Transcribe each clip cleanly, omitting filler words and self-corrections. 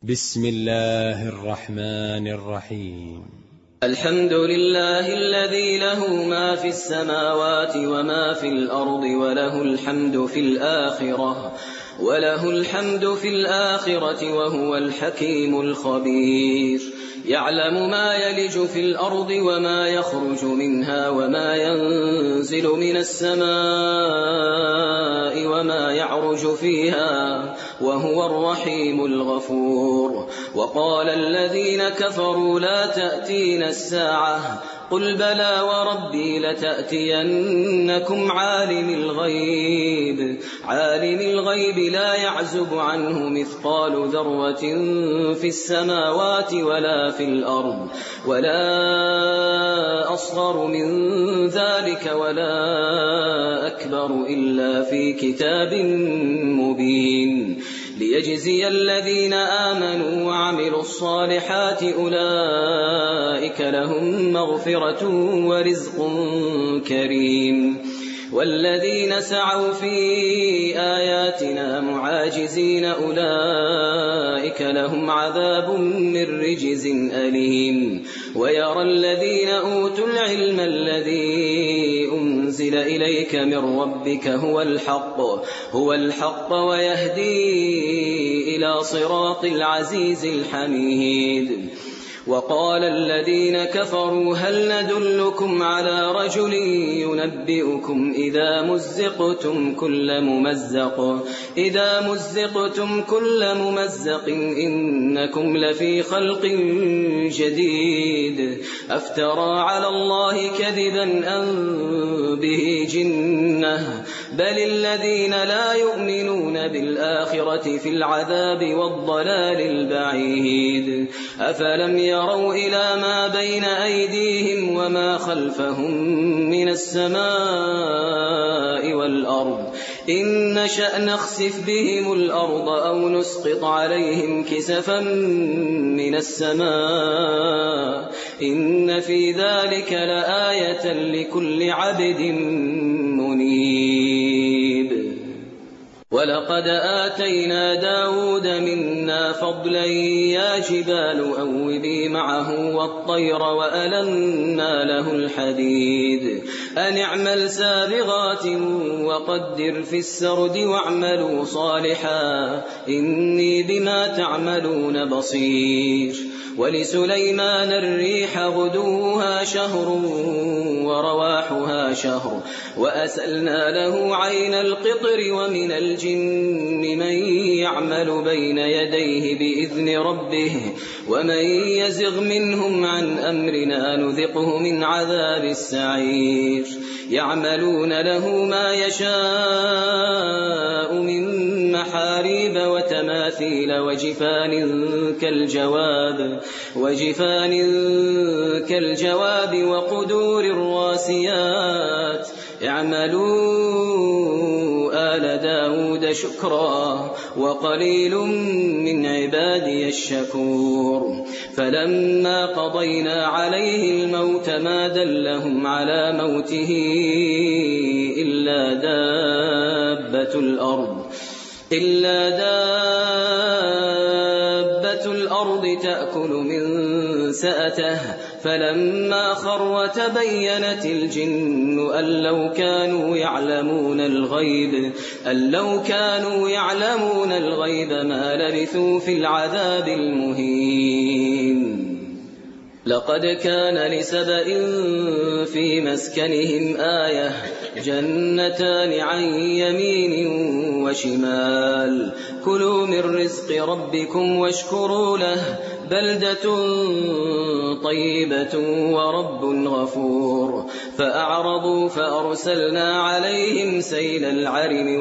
بسم الله الرحمن الرحيم. الحمد لله الذي له ما في السماوات وما في الأرض وله الحمد في الآخرة وهو الحكيم الخبير. يعلم ما يلج في الأرض وما يخرج منها وما ينزل من السماء وما يعرج فيها وهو الرحيم الغفور. وقال الذين كفروا لا تأتينا الساعة قل بلى وربي لتأتينكم عالم الغيب لا يعزب عنه مثقال ذرة في السماوات ولا في الأرض ولا أصغر من ذلك ولا أكبر إلا في كتاب مبين ليجزي الذين آمنوا وعملوا الصالحات أولئك لهم مغفرة ورزق كريم. والذين سعوا في آياتنا معاجزين أولئك لهم عذاب من رجز أليم. ويرى الذين أوتوا العلم الذي أنزل إليك من ربك هو الحق ويهدي إلى صراط العزيز الحميد. وقال الذين كفروا هل ندلكم على رجل ينبئكم إذا مزقتم كل ممزق إنكم لفي خلق جديد أفترى على الله كذبا أم به جنة بل الذين لا يؤمنون بالآخرة في العذاب والضلال البعيد. أفلم يروا إلى ما بين أيديهم وما خلفهم من السماء والأرض إن نشأ نخسف بهم الأرض أو نسقط عليهم كسفا من السماء إن في ذلك لآية لكل عبد منيب. ولقد آتينا داود منا فضلا يا جبال أوبي معه والطير وألنا له الحديد أن اعمل سابغات وقدر في السرد واعملوا صالحا إني بما تعملون بصير. ولسليمان الريح غدوها شهر ورواحها شهر وأسلنا له عين القطر ومن الجن من يعمل بين يديه بإذن ربه ومن يزغ منهم عن أمرنا نذقه من عذاب السعير. يعملون له ما يشاء من محاريب وتماثيل وجفان كالجواب وقدور الراسيات اعملوا آل داود شكرا وقليل من عبادي الشكور. فلما قضينا عليه الموت ما دلهم على موته إلا دابة الأرض تأكل من سأته فلما خر تبينت الجن أن لو كانوا يعلمون الغيب ما لبثوا في العذاب المهين. لقد كان لسبإ في مسكنهم آية جنتان عن يمين وشمال كلوا من رزق ربكم واشكروا له بلدة طيبة ورب غفور. فأعرضوا فأرسلنا عليهم سيل العرم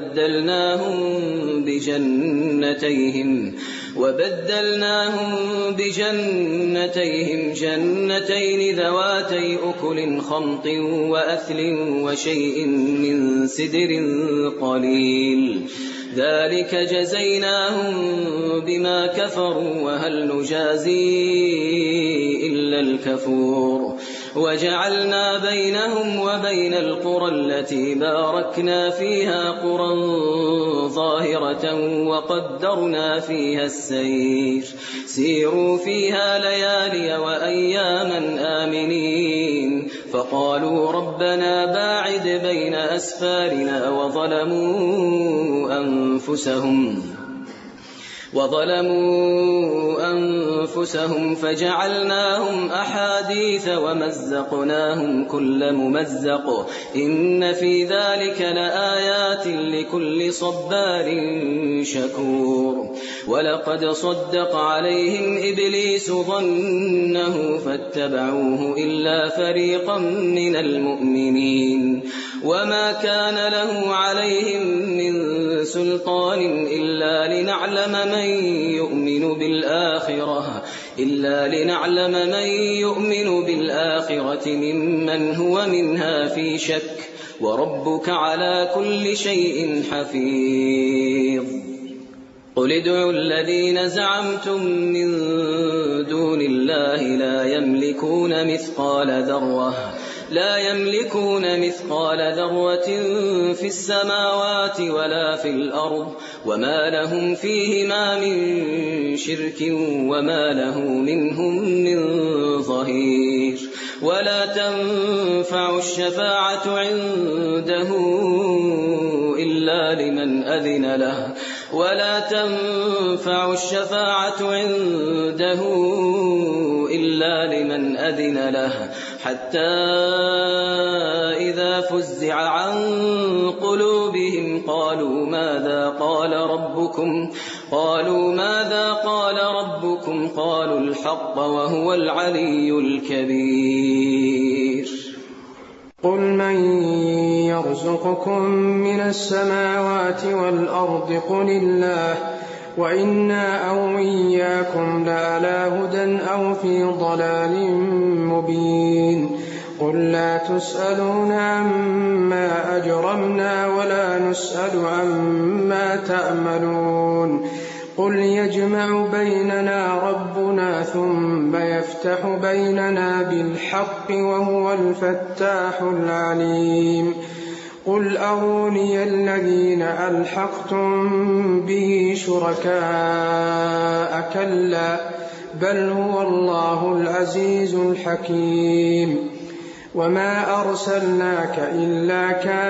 وبدلناهم بجنتيهم جنتين ذواتي أكل خمط وأثل وشيء من سدر قليل ذلك جزيناهم بما كفروا وهل نجازي إلا الكفور وجعلنا بينهم وبين القرى التي باركنا فيها قرى ظاهرة وقدرنا فيها السير سيروا فيها ليالي وأياما آمنين فقالوا ربنا باعد بين أسفارنا وظلموا أنفسهم فجعلناهم أحاديث ومزقناهم كل ممزق إن في ذلك لآيات لكل صبار شكور ولقد صدق عليهم إبليس ظنه فاتبعوه إلا فريقا من المؤمنين وما كان له عليهم من سلطان إلا لنعلم من يؤمن بالآخرة ممن هو منها في شك وربك على كل شيء حفيظ قل ادعوا الذين زعمتم من دون الله لا يملكون مثقال ذرة في السماوات ولا في الأرض وما لهم فيهما من شرك وما له منهم من ظهير ولا تنفع الشفاعة عنده إلا لمن أذن له حتى إذا فزع عن قلوبهم قالوا ماذا قال ربكم قالوا الحق وهو العلي الكبير قل من يرزقكم من السماوات والأرض قل الله وإنا أو إياكم لعلى هدى أو في ضلال مبين قل لا تسألون عما أجرمنا ولا نسأل عما تأملون قل يجمع بيننا ربنا ثم يفتح بيننا بالحق وهو الفتاح العليم قل أروني الذين ألحقتم به شركاء كلا بل هو الله العزيز الحكيم وما أرسلناك إلا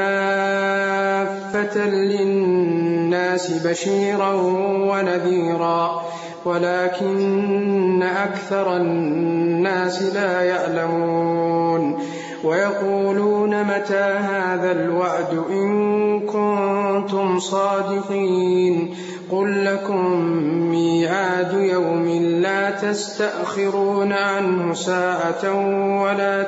كافة للناس بشيرا ونذيرا ولكن أكثر الناس لا يعلمون ويقولون متى هذا الوعد إن كنتم صادقين قل لكم ميعاد يوم لا تستأخرون عنه ساعة ولا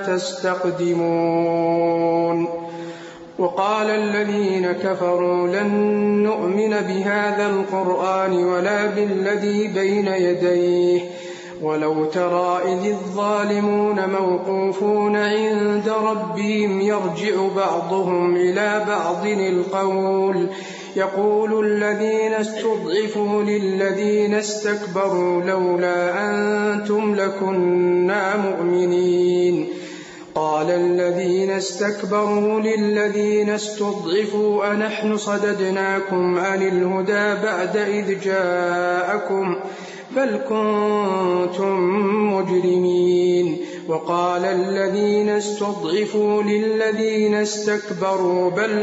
تستقدمون وقال الذين كفروا لن نؤمن بهذا القرآن ولا بالذي بين يديه ولو ترى إذ الظالمون موقوفون عند ربهم يرجع بعضهم إلى بعض القول يقول الذين استضعفوا للذين استكبروا لولا أنتم لكنا مؤمنين قال الذين استكبروا للذين استضعفوا أنحن صددناكم عن الهدى بعد إذ جاءكم بل كنتم مجرمين وقال الذين استضعفوا للذين استكبروا بل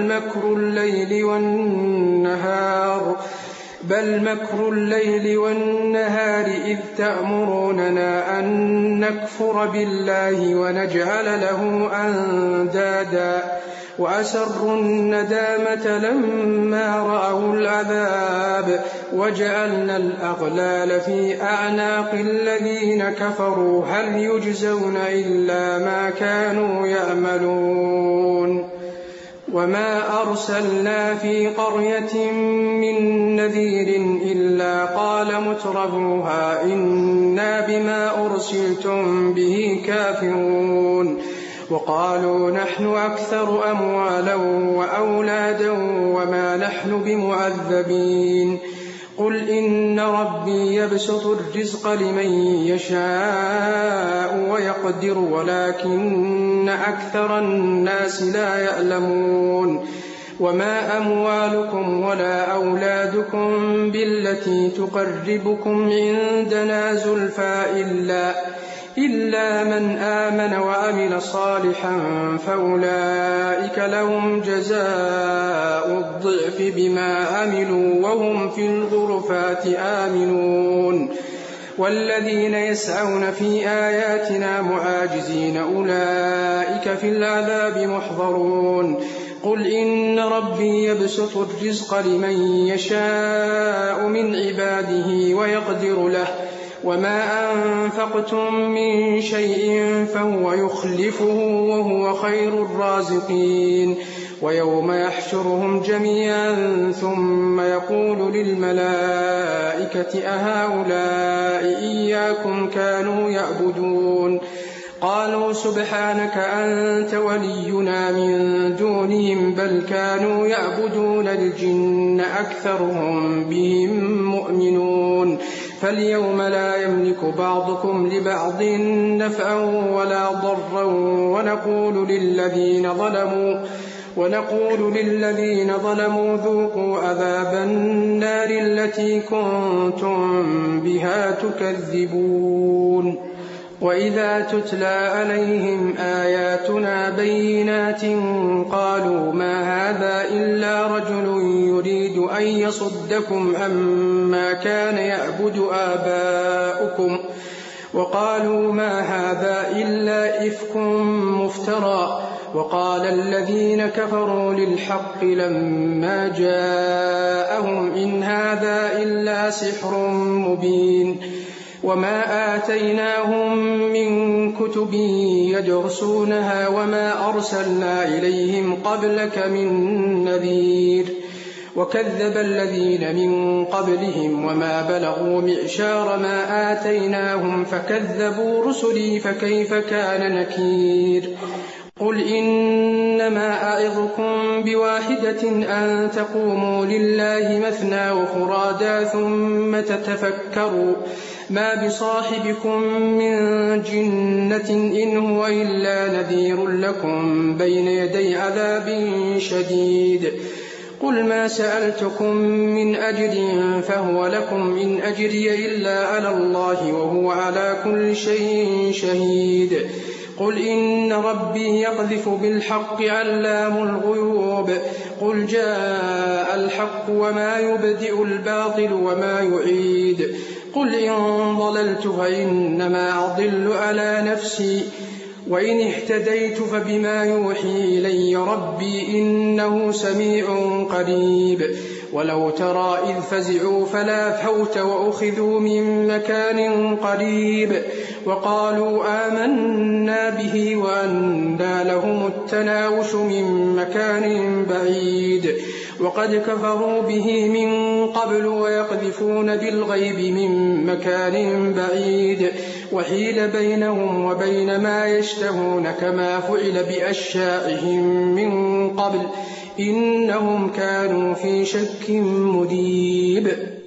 مكر الليل والنهار إذ تأمروننا أن نكفر بالله ونجعل له أندادا وأسروا الندامة لما رأوا العذاب وجعلنا الأغلال في أعناق الذين كفروا هل يجزون إلا ما كانوا يعملون وما أرسلنا في قرية من نذير إلا قال مترفوها إنا بما أرسلتم به كافرون وقالوا نحن أكثر أموالا وأولادا وما نحن بمعذبين قل إن ربي يبسط الرزق لمن يشاء ويقدر ولكن أكثر الناس لا يعلمون وما أموالكم ولا أولادكم بالتي تقربكم عندنا زلفى إلا من آمن وعمل صالحا فأولئك لهم جزاء الضعف بما عملوا وهم في الغرفات آمنون والذين يسعون في آياتنا معاجزين أولئك في العذاب محضرون قل إن ربي يبسط الرزق لمن يشاء من عباده ويقدر له وما أنفقتم من شيء فهو يخلفه وهو خير الرازقين ويوم يحشرهم جميعا ثم يقول للملائكة أهؤلاء إياكم كانوا يعبدون قالوا سبحانك أنت ولينا من دونهم بل كانوا يعبدون الجن أكثرهم بهم مؤمنون فاليوم لا يملك بعضكم لبعض نفعا ولا ضرا ونقول للذين ظلموا ذوقوا عذاب النار التي كنتم بها تكذبون وإذا تتلى عليهم آياتنا بينات قالوا ما هذا إلا رجل يريد أن يصدكم عما كان يعبد آباؤكم وقالوا ما هذا إلا إفك مفترى وقال الذين كفروا للحق لما جاءهم إن هذا إلا سحر مبين وما آتيناهم من كتب يدرسونها وما أرسلنا إليهم قبلك من نذير وكذب الذين من قبلهم وما بلغوا معشار ما آتيناهم فكذبوا رسلي فكيف كان نكير قل إنما أعظكم بواحدة أن تقوموا لله مثنى وفرادا ثم تتفكروا ما بصاحبكم من جنة إن هو إلا نذير لكم بين يدي عذاب شديد قل ما سألتكم من أجر فهو لكم إن أجري إلا على الله وهو على كل شيء شهيد قل إن ربي يقذف بالحق علام الغيوب قل جاء الحق وما يبدئ الباطل وما يعيد قل إن ضللت فإنما أضل على نفسي وإن اهتديت فبما يوحي إلي ربي إنه سميع قريب ولو ترى إذ فزعوا فلا فوت وأخذوا من مكان قريب وقالوا آمنا به وأنى لهم التناوش من مكان بعيد وقد كفروا به من قبل ويقذفون بالغيب من مكان بعيد وحيل بينهم وبين ما يشتهون كما فعل بأشياعهم من قبل إنهم كانوا في شك مريب